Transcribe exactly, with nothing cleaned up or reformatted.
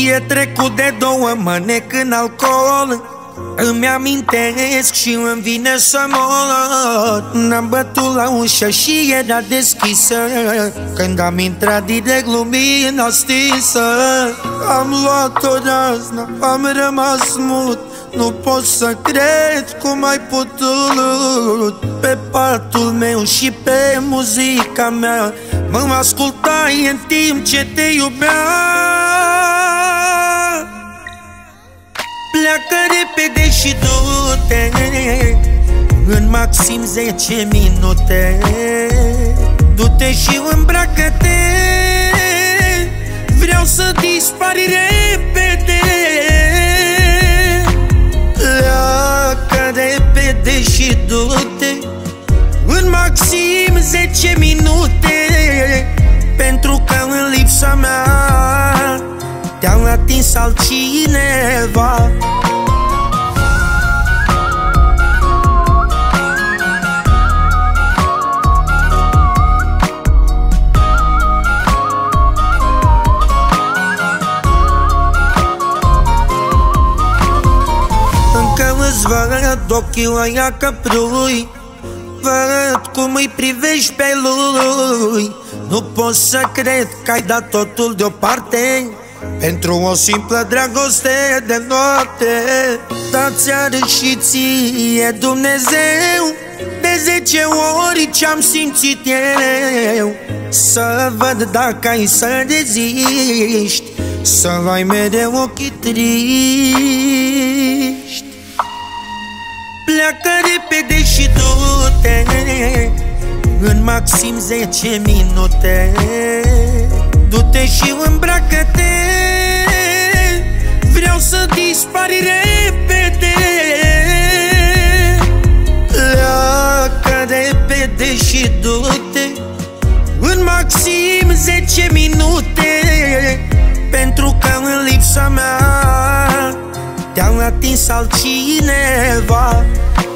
E trecut de două mâneci în alcool. Îmi amintesc și îmi vine să mor. N-am bătut la ușă și era deschisă. Când am intrat direct lumina stinsă. Am luat o raznă, am rămas mut. Nu pot să cred cum ai putut. Pe patul meu și pe muzica mea mă ascultai în timp ce te iubea. Pleacă repede și du-te în maxim zece minute. Du-te și îmbracă-te, vreau să dispari repede. Pleacă repede și du-te în maxim zece minute. Pentru că în lipsa mea te-am atins altcineva. Încă îți văd ochii ăia căprui, văd cum îi privești pe lui. Nu pot să cred că ai dat totul deoparte pentru o simplă dragoste de noapte. Dar ți-a și ție Dumnezeu de zece ori ce-am simțit eu. Să văd dacă ai să reziști, să ai mereu ochii triști. Pleacă repede și du-te în maxim zece minute. Du-te și îmbracă-te, vreau să dispari repede. Pleacă repede și du-te în maxim zece minute. Pentru că în lipsa mea te-am atins altcineva.